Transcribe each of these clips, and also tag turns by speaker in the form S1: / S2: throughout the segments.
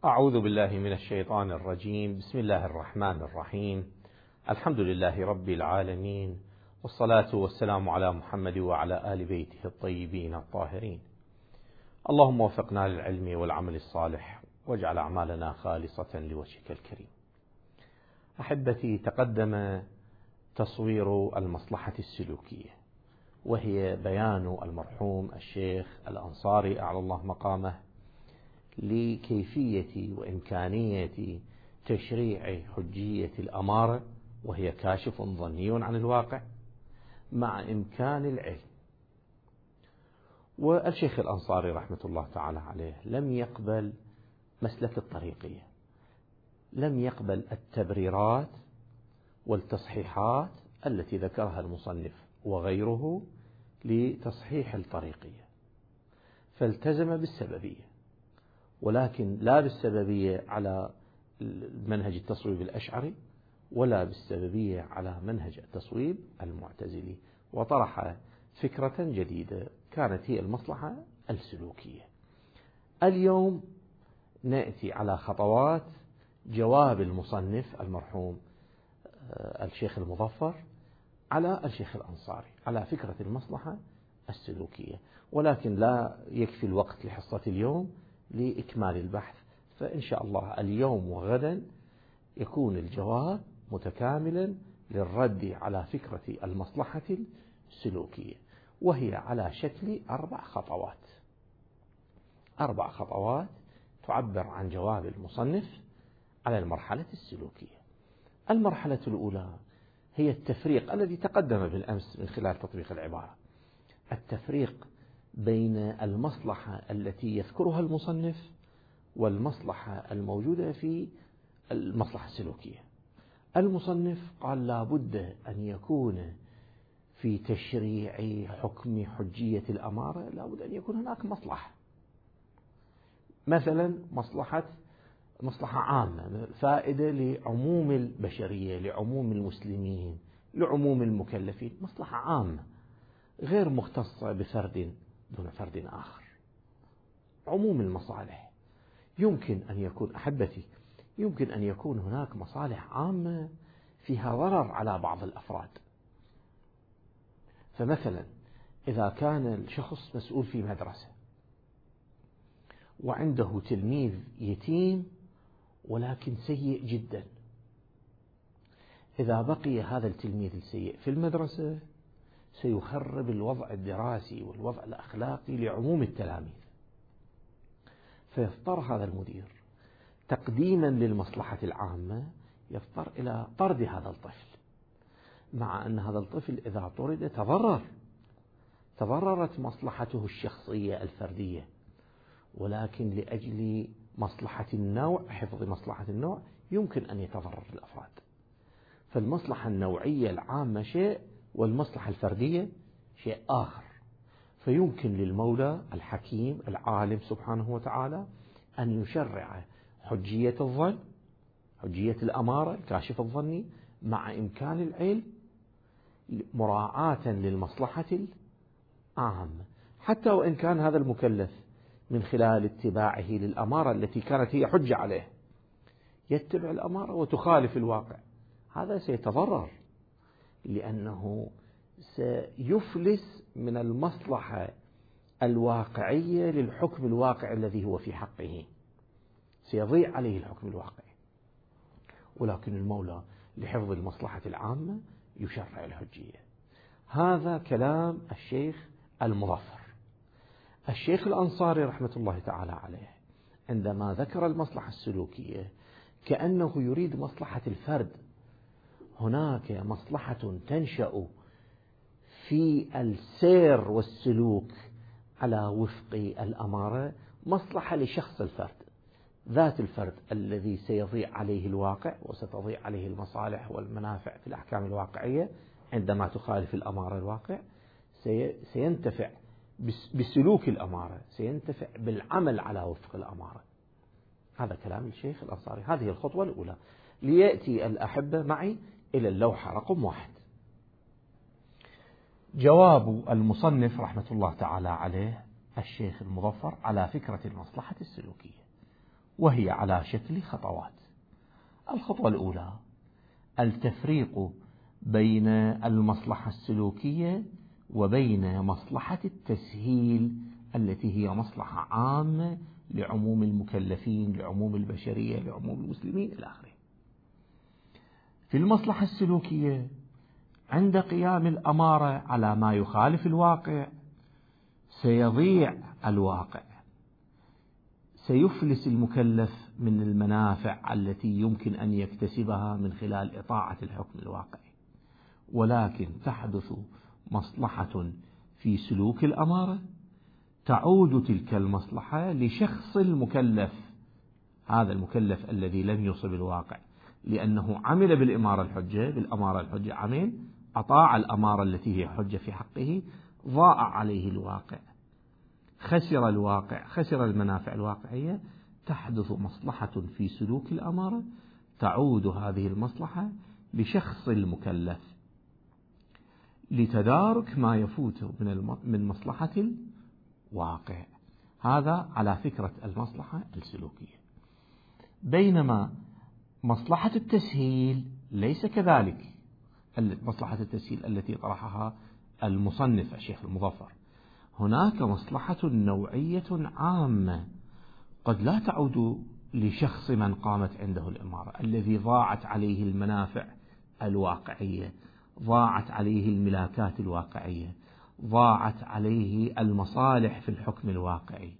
S1: أعوذ بالله من الشيطان الرجيم. بسم الله الرحمن الرحيم. الحمد لله رب العالمين، والصلاة والسلام على محمد وعلى آل بيته الطيبين الطاهرين. اللهم وفقنا للعلم والعمل الصالح، واجعل أعمالنا خالصة لوجهك الكريم. أحبتي، تقدم تصوير المصلحة السلوكية، وهي بيان المرحوم الشيخ الأنصاري أعلى الله مقامه لكيفية وإمكانية تشريع حجية الأمارة، وهي كاشف ظني عن الواقع مع إمكان العلم. والشيخ الأنصاري رحمة الله تعالى عليه لم يقبل مسلك الطريقية، لم يقبل التبريرات والتصحيحات التي ذكرها المصنف وغيره لتصحيح الطريقية، فالتزم بالسببية، ولكن لا بالسببية على منهج التصويب الأشعري ولا بالسببية على منهج التصويب المعتزلي، وطرح فكرة جديدة كانت هي المصلحة السلوكية. اليوم نأتي على خطوات جواب المصنف المرحوم الشيخ المظفر على الشيخ الأنصاري على فكرة المصلحة السلوكية، ولكن لا يكفي الوقت لحصة اليوم لإكمال البحث، فإن شاء الله اليوم وغدا يكون الجواب متكاملا للرد على فكرة المصلحة السلوكية، وهي على شكل 4 خطوات. 4 خطوات تعبر عن جواب المصنف على المرحلة السلوكية. المرحلة الأولى هي التفريق الذي تقدم بالأمس من خلال تطبيق العبارة، التفريق بين المصلحة التي يذكرها المصنف والمصلحة الموجودة في المصلحة السلوكية. المصنف قال لا بد أن يكون في تشريع حكم حجية الأمارة لا بد أن يكون هناك مصلحة، مثلا مصلحة عامة، فائدة لعموم البشرية، لعموم المسلمين، لعموم المكلفين، مصلحة عامة غير مختصة بفرد دون فرد آخر. عموم المصالح يمكن أن يكون، أحبتي، يمكن أن يكون هناك مصالح عامة فيها ضرر على بعض الأفراد. فمثلا إذا كان الشخص مسؤول في مدرسة وعنده تلميذ يتيم ولكن سيء جدا، إذا بقي هذا التلميذ السيء في المدرسة سيخرب الوضع الدراسي والوضع الأخلاقي لعموم التلاميذ، فيضطر هذا المدير تقديما للمصلحة العامة يضطر إلى طرد هذا الطفل، مع أن هذا الطفل إذا طرد تضررت مصلحته الشخصية الفردية، ولكن لأجل مصلحة النوع، حفظ مصلحة النوع، يمكن أن يتضرر الأفراد. فالمصلحة النوعية العامة شيء، والمصلحة الفردية شيء آخر. فيمكن للمولى الحكيم العالم سبحانه وتعالى أن يشرع حجية الظن، حجية الأمارة، الكاشف الظني، مع إمكان العلم، مراعاة للمصلحة العامة، حتى وإن كان هذا المكلف من خلال اتباعه للأمارة التي كانت هي حجة عليه يتبع الأمارة وتخالف الواقع، هذا سيتضرر، لأنه سيفلس من المصلحة الواقعية للحكم الواقع الذي هو في حقه، سيضيع عليه الحكم الواقعي. ولكن المولى لحفظ المصلحة العامة يشرع الحجية. هذا كلام الشيخ المظفر. الشيخ الأنصاري رحمة الله تعالى عليه عندما ذكر المصلحة السلوكية كأنه يريد مصلحة الفرد. هناك مصلحة تنشأ في السير والسلوك على وفق الأمارة، مصلحة لشخص الفرد، ذات الفرد الذي سيضيع عليه الواقع وستضيع عليه المصالح والمنافع في الأحكام الواقعية عندما تخالف الأمارة الواقع، سينتفع بسلوك الأمارة، سينتفع بالعمل على وفق الأمارة. هذا كلام الشيخ الأنصاري. هذه الخطوة الأولى. ليأتي الأحبة معي إلى اللوحة رقم 1. جواب المصنف رحمة الله تعالى عليه الشيخ المظفر على فكرة المصلحة السلوكية، وهي على شكل خطوات. الخطوة الأولى التفريق بين المصلحة السلوكية وبين مصلحة التسهيل التي هي مصلحة عامة لعموم المكلفين، لعموم البشرية، لعموم المسلمين إلى آخره. في المصلحة السلوكية عند قيام الأمارة على ما يخالف الواقع سيضيع الواقع، سيفلس المكلف من المنافع التي يمكن أن يكتسبها من خلال إطاعة الحكم الواقعي، ولكن تحدث مصلحة في سلوك الأمارة تعود تلك المصلحة لشخص المكلف، هذا المكلف الذي لم يصب الواقع لأنه عمل بالأمارة الحجة عمل، أطاع الأمارة التي هي حجة في حقه، ضاع عليه الواقع، خسر الواقع، خسر المنافع الواقعية. تحدث مصلحة في سلوك الأمارة تعود هذه المصلحة لشخص المكلف لتدارك ما يفوته من مصلحة الواقع. هذا على فكرة المصلحة السلوكية. بينما مصلحة التسهيل ليس كذلك، مصلحة التسهيل التي طرحها المصنف الشيخ المظفر، هناك مصلحة نوعية عامة قد لا تعود لشخص من قامت عنده الإمارة الذي ضاعت عليه المنافع الواقعية، ضاعت عليه الملاكات الواقعية، ضاعت عليه المصالح في الحكم الواقعي،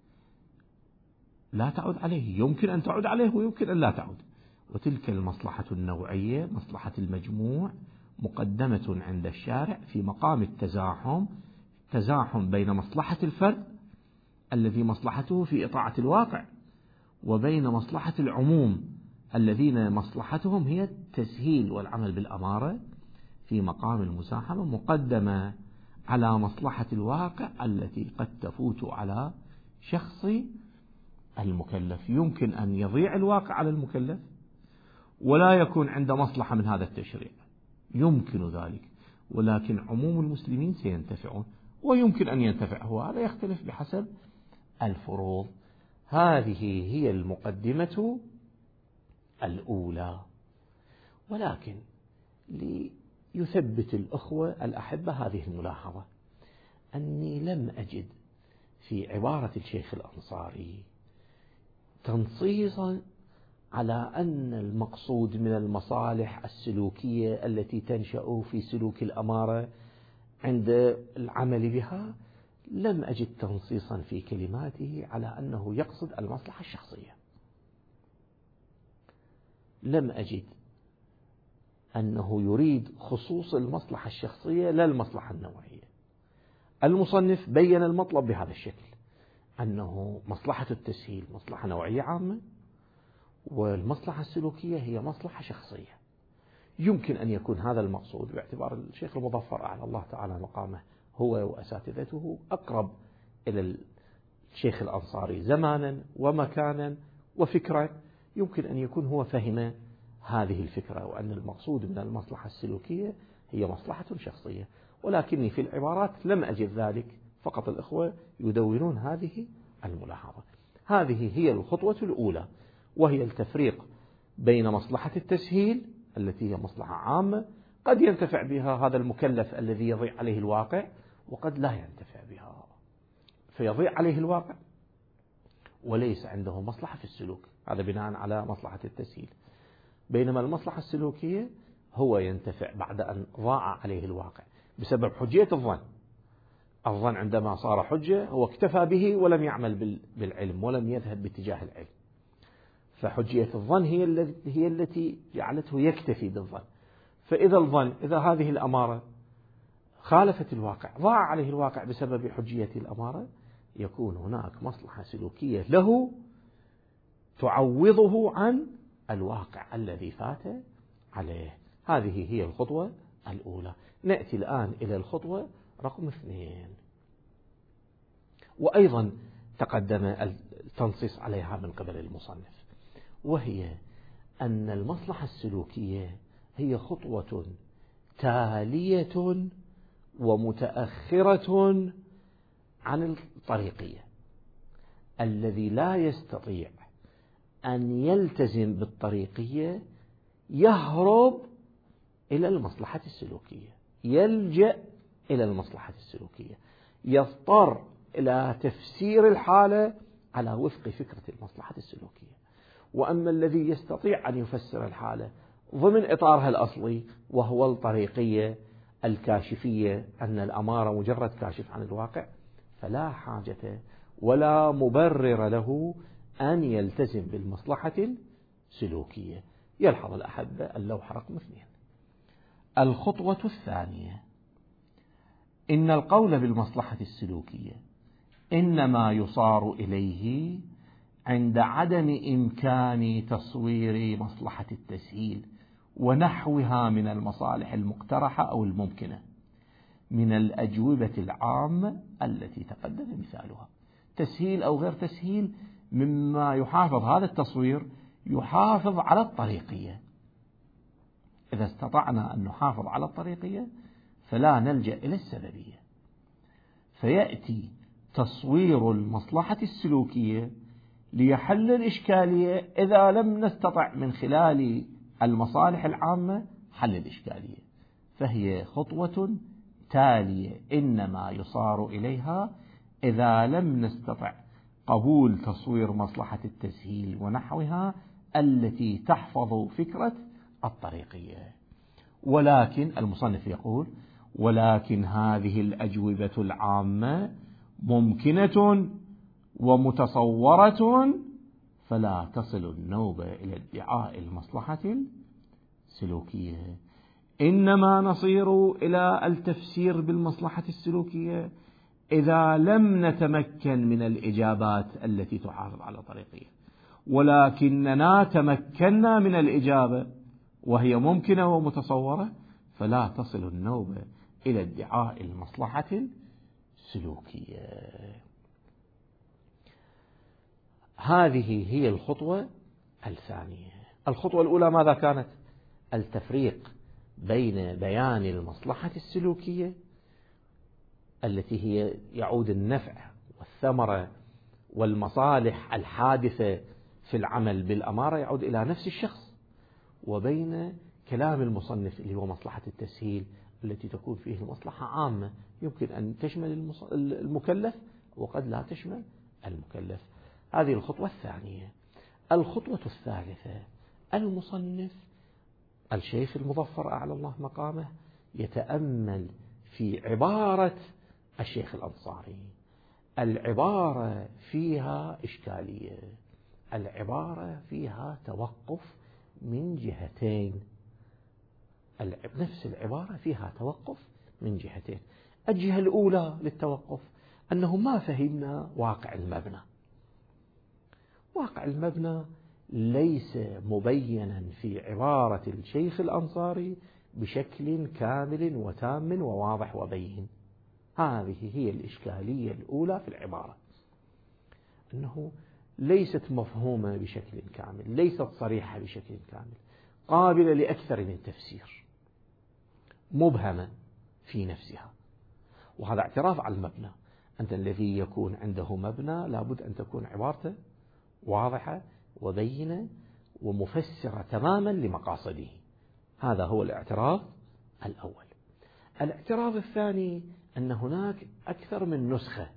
S1: لا تعود عليه، يمكن أن تعود عليه ويمكن أن لا تعود. وتلك المصلحة النوعية مصلحة المجموع مقدمة عند الشارع في مقام تزاحم بين مصلحة الفرد الذي مصلحته في إطاعة الواقع وبين مصلحة العموم الذين مصلحتهم هي التسهيل والعمل بالأمارة في مقام المزاحمة مقدمة على مصلحة الواقع التي قد تفوت على شخص المكلف. يمكن أن يضيع الواقع على المكلف ولا يكون عنده مصلحة من هذا التشريع، يمكن ذلك، ولكن عموم المسلمين سينتفعون، ويمكن أن ينتفع هو، هذا يختلف بحسب الفروض. هذه هي المقدمة الأولى. ولكن ليثبت الأخوة الأحبة هذه الملاحظة، أني لم أجد في عبارة الشيخ الأنصاري تنصيصا على أن المقصود من المصالح السلوكية التي تنشأ في سلوك الأمارة عند العمل بها، لم أجد تنصيصا في كلماته على أنه يقصد المصلحة الشخصية، لم أجد أنه يريد خصوص المصلحة الشخصية لا المصلحة النوعية. المصنف بين المطلب بهذا الشكل، أنه مصلحة التسهيل مصلحة نوعية عامة، والمصلحة السلوكية هي مصلحة شخصية. يمكن أن يكون هذا المقصود باعتبار الشيخ المظفر أعلى الله تعالى مقامه هو وأساتذته أقرب إلى الشيخ الأنصاري زمانا ومكانا وفكرة، يمكن أن يكون هو فهم هذه الفكرة وأن المقصود من المصلحة السلوكية هي مصلحة شخصية، ولكني في العبارات لم أجد ذلك، فقط الإخوة يدونون هذه الملاحظة. هذه هي الخطوة الأولى، وهي التفريق بين مصلحة التسهيل التي هي مصلحة عامة قد ينتفع بها هذا المكلف الذي يضيع عليه الواقع وقد لا ينتفع بها، فيضيع عليه الواقع وليس عنده مصلحة في السلوك، هذا بناء على مصلحة التسهيل. بينما المصلحة السلوكية هو ينتفع بعد أن ضاع عليه الواقع بسبب حجية الظن. الظن عندما صار حجة هو اكتفى به ولم يعمل بالعلم ولم يذهب باتجاه العلم، فحجية الظن هي التي جعلته يكتفي بالظن. فإذا الظن، إذا هذه الأمارة خالفت الواقع، ضاع عليه الواقع بسبب حجية الأمارة، يكون هناك مصلحة سلوكية له تعوضه عن الواقع الذي فات عليه. هذه هي الخطوة الأولى. نأتي الآن إلى الخطوة رقم 2، وأيضا تقدم التنصيص عليها من قبل المصنف، وهي أن المصلحة السلوكية هي خطوة تالية ومتأخرة عن الطريقية. الذي لا يستطيع أن يلتزم بالطريقية يهرب إلى المصلحة السلوكية، يلجأ إلى المصلحة السلوكية، يضطر إلى تفسير الحالة على وفق فكرة المصلحة السلوكية. وأما الذي يستطيع أن يفسر الحالة ضمن إطارها الأصلي وهو الطريقية الكاشفية، أن الأمارة مجرد كاشف عن الواقع، فلا حاجة ولا مبرر له أن يلتزم بالمصلحة السلوكية. يلحظ الأحبة اللوحة رقم 2. الخطوة الثانية: إن القول بالمصلحة السلوكية إنما يصار إليه عند عدم إمكان تصوير مصلحة التسهيل ونحوها من المصالح المقترحة أو الممكنة من الأجوبة العامة التي تقدم مثالها. تسهيل أو غير تسهيل مما يحافظ هذا التصوير يحافظ على الطريقية. إذا استطعنا أن نحافظ على الطريقية فلا نلجأ إلى السببية، فيأتي تصوير المصلحة السلوكية ليحل الإشكالية إذا لم نستطع من خلال المصالح العامة حل الإشكالية، فهي خطوة تالية إنما يصار إليها إذا لم نستطع قبول تصوير مصلحة التسهيل ونحوها التي تحفظ فكرة الطريقية. ولكن المصنف يقول: ولكن هذه الأجوبة العامة ممكنة ومتصورة، فلا تصل النوبة إلى ادعاء المصلحة السلوكية. إنما نصير إلى التفسير بالمصلحة السلوكية إذا لم نتمكن من الإجابات التي تحافظ على طريقية، ولكننا تمكنا من الإجابة وهي ممكنة ومتصورة، فلا تصل النوبة إلى ادعاء المصلحة السلوكية. هذه هي الخطوة الثانية. الخطوة الأولى ماذا كانت؟ التفريق بين بيان المصلحة السلوكية التي هي يعود النفع والثمرة والمصالح الحادثة في العمل بالأمارة يعود إلى نفس الشخص، وبين كلام المصنف اللي هو مصلحة التسهيل التي تكون فيه المصلحة عامة يمكن أن تشمل المكلف وقد لا تشمل المكلف. هذه الخطوة الثانية. الخطوة الثالثة: المصنف الشيخ المظفر أعلى الله مقامه يتأمل في عبارة الشيخ الأنصاري. العبارة فيها إشكالية، العبارة فيها توقف من جهتين، نفس العبارة فيها توقف من جهتين. الجهة الأولى للتوقف أنه ما فهمنا واقع المبنى. واقع المبنى ليس مبينا في عبارة الشيخ الأنصاري بشكل كامل وتام وواضح وبين. هذه هي الإشكالية الأولى في العبارة، أنه ليست مفهومة بشكل كامل، ليست صريحة بشكل كامل، قابلة لأكثر من تفسير، مبهمة في نفسها. وهذا اعتراف على المبنى. أنت الذي يكون عنده مبنى لابد أن تكون عبارته واضحة وبينة ومفسرة تماما لمقاصده. هذا هو الاعتراف الأول. الاعتراف الثاني أن هناك أكثر من نسخة،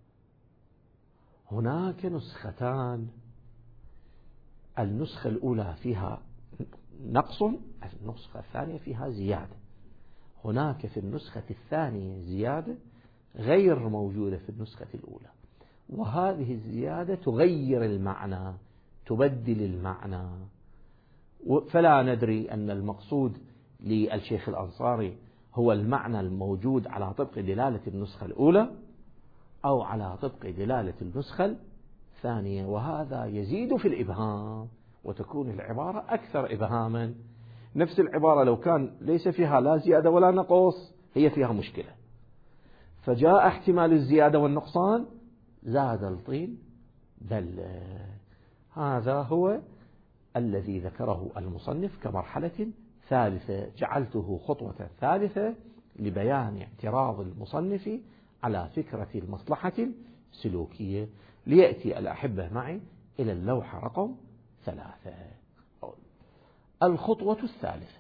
S1: هناك نسختان، النسخة الأولى فيها نقص، النسخة الثانية فيها زيادة. هناك في النسخة الثانية زيادة غير موجودة في النسخة الأولى، وهذه الزيادة تغير المعنى، تبدل المعنى. فلا ندري أن المقصود للشيخ الأنصاري هو المعنى الموجود على طبق دلالة النسخة الأولى أو على طبق دلالة النسخة الثانية، وهذا يزيد في الإبهام وتكون العبارة أكثر إبهاما. نفس العبارة لو كان ليس فيها لا زيادة ولا نقص هي فيها مشكلة، فجاء احتمال الزيادة والنقصان زاد الطين بل. هذا هو الذي ذكره المصنف كمرحلة ثالثة، جعلته خطوة ثالثة لبيان اعتراض المصنف على فكرة المصلحة السلوكية. ليأتي الأحبة معي إلى اللوحة رقم 3. الخطوة الثالثة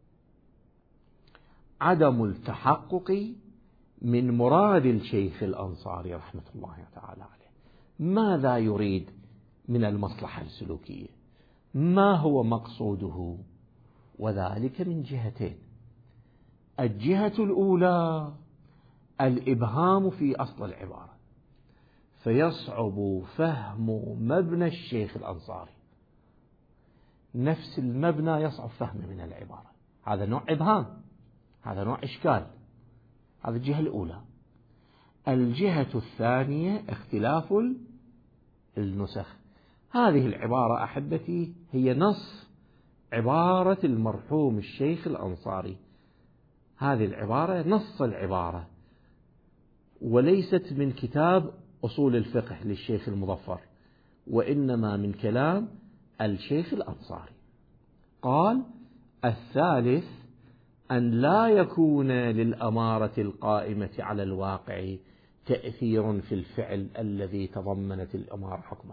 S1: عدم التحقق من مراد الشيخ الأنصاري رحمة الله تعالى عليه. ماذا يريد من المصلحة السلوكية؟ ما هو مقصوده؟ وذلك من جهتين. الجهة الأولى الإبهام في أصل العبارة، فيصعب فهم مبنى الشيخ الأنصاري، نفس المبنى يصعب فهمه من العبارة. هذا نوع إبهام، هذا نوع إشكال. هذه الجهة الأولى. الجهة الثانية اختلاف النسخ. هذه العبارة أحبتي هي نص عبارة المرحوم الشيخ الأنصاري، هذه العبارة نص العبارة، وليست من كتاب أصول الفقه للشيخ المظفر، وإنما من كلام الشيخ الأنصاري. قال: الثالث أن لا يكون للأمارة القائمة على الواقع تأثير في الفعل الذي تضمنت الأمارة حكمه.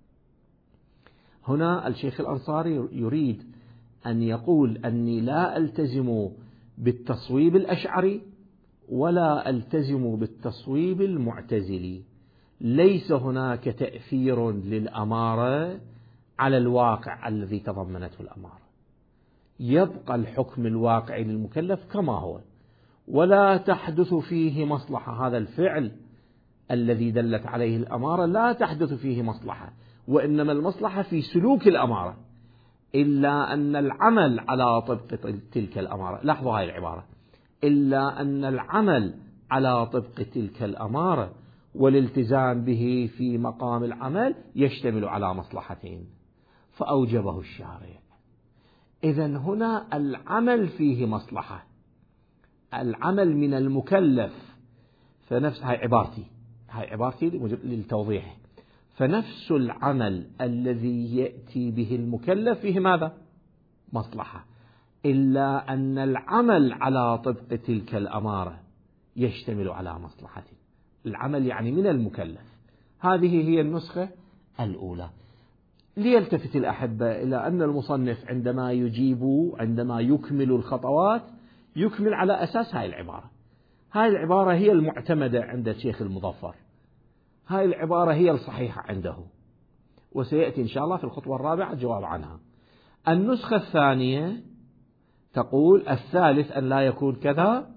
S1: هنا الشيخ الأنصاري يريد أن يقول أني لا ألتزم بالتصويب الأشعري ولا ألتزم بالتصويب المعتزلي، ليس هناك تأثير للأمارة على الواقع الذي تضمنته الأمارة، يبقى الحكم الواقعي للمكلف كما هو، ولا تحدث فيه مصلحة. هذا الفعل الذي دلت عليه الأمارة لا تحدث فيه مصلحة، وإنما المصلحة في سلوك الأمارة، إلا أن العمل على طبق تلك الأمارة. لاحظوا هاي العبارة: إلا أن العمل على طبق تلك الأمارة والالتزام به في مقام العمل يشتمل على مصلحتين، فأوجبه الشارع. إذن هنا العمل فيه مصلحة، العمل من المكلف، فنفس هاي عبارتي للتوضيح. فنفس العمل الذي يأتي به المكلف فيه ماذا؟ مصلحة، إلا أن العمل على طبق تلك الأمارة يشتمل على مصلحة. العمل يعني من المكلف. هذه هي النسخة الأولى. ليلتفت الأحبة إلى أن المصنف عندما عندما يكمل الخطوات يكمل على أساس هاي العبارة. هاي العبارة هي المعتمدة عند الشيخ المظفر، هاي العبارة هي الصحيحة عنده، وسيأتي إن شاء الله في الخطوة الرابعة الجواب عنها. النسخة الثانية تقول: الثالث أن لا يكون كذا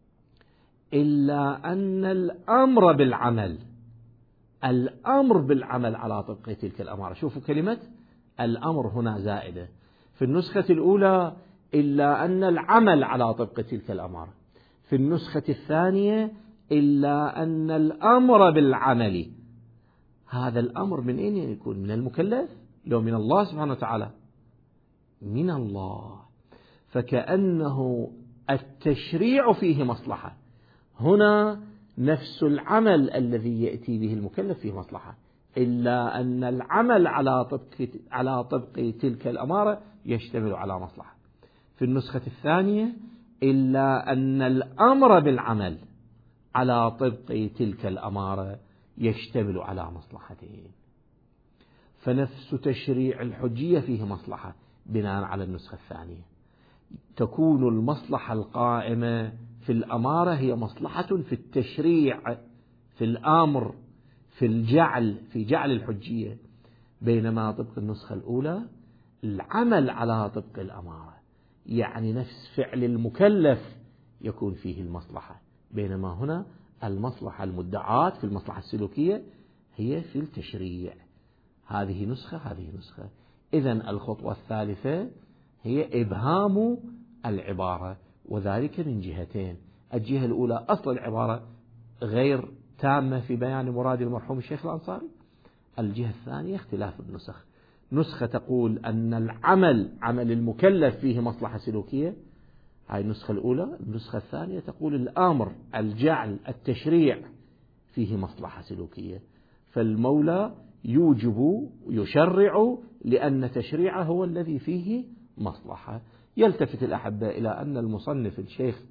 S1: إلا أن الأمر بالعمل على طبق تلك الأمارة. شوفوا كلمة الأمر هنا زائدة. في النسخة الأولى إلا أن العمل على طبق تلك الأمارة، في النسخة الثانية إلا أن الأمر بالعمل. هذا الأمر من أين يكون؟ من المكلف؟ لو من الله سبحانه وتعالى، من الله. فكأنه التشريع فيه مصلحة. هنا نفس العمل الذي يأتي به المكلف فيه مصلحة، إلا أن العمل على طبق تلك الأمارة يشتمل على مصلحة. في النسخة الثانية إلا أن الأمر بالعمل على طبق تلك الأمارة يشتمل على مصلحتين. فنفس تشريع الحجية فيه مصلحة بناء على النسخة الثانية. تكون المصلحة القائمة في الأمارة هي مصلحة في التشريع، في الأمر، في جعل الحجية، بينما طبق النسخة الأولى العمل على طبق الأمارة، يعني نفس فعل المكلف يكون فيه المصلحة، بينما هنا المصلحة المدعاة في المصلحة السلوكية هي في التشريع. هذه نسخة. إذن الخطوة الثالثة هي إبهام العبارة، وذلك من جهتين. الجهة الأولى أصل العبارة غير تامة في بيان مراد المرحوم الشيخ الأنصاري. الجهة الثانية اختلاف النسخ. نسخة تقول أن عمل المكلف فيه مصلحة سلوكية، هاي النسخة الأولى. النسخة الثانية تقول الأمر، التشريع فيه مصلحة سلوكية. فالمولى يوجب يشرع لأن تشريعه هو الذي فيه مصلحة. يلتفت الأحبة إلى أن المصنف الشيخ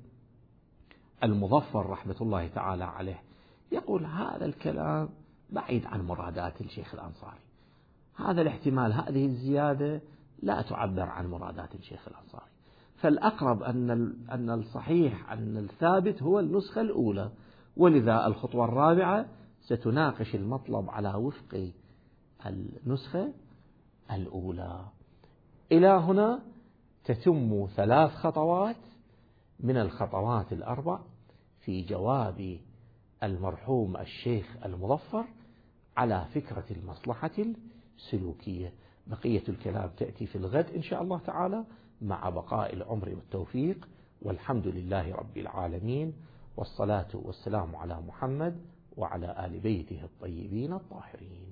S1: المظفر رحمة الله تعالى عليه يقول هذا الكلام بعيد عن مرادات الشيخ الأنصاري. هذا الاحتمال، هذه الزيادة لا تعبر عن مرادات الشيخ الأنصاري. فالأقرب أن الصحيح، أن الثابت هو النسخة الأولى، ولذا الخطوة الرابعة ستناقش المطلب على وفق النسخة الأولى. إلى هنا تتم 3 خطوات من الخطوات الأربع في جواب المرحوم الشيخ المظفر على فكرة المصلحة السلوكية. بقية الكلام تأتي في الغد إن شاء الله تعالى مع بقاء العمر والتوفيق، والحمد لله رب العالمين، والصلاة والسلام على محمد وعلى آل بيته الطيبين الطاهرين.